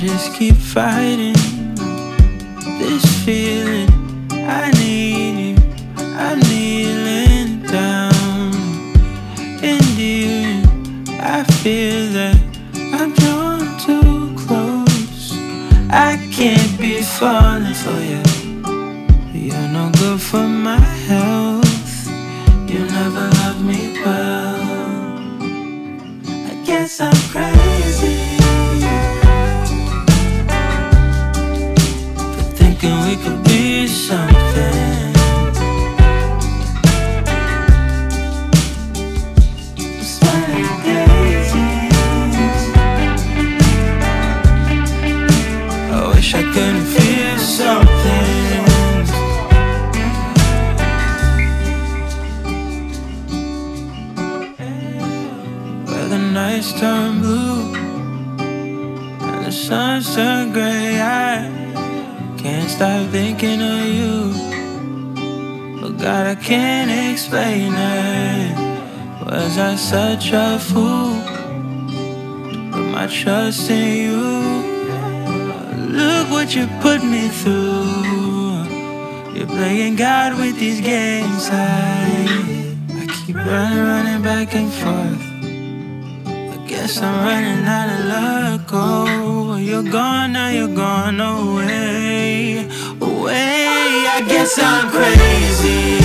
just keep fighting this feeling. I need you, I'm kneeling down in you. I feel that I'm drawn too close. I can't be falling for you. You're no good for my health. You never loved me well. I guess I'm crazy for thinking we could be something. Smiling daisies. I wish I could feel something. Where the nights turn blue and the suns turn gray, I can't stop thinking of you. But God, I can't explain it. Was I such a fool to put my trust in you? Look what you put me through. You're playing God with these games. I keep running back and forth. Guess I'm running out of luck. Oh, you're gone now, you're gone away, away. I guess I'm crazy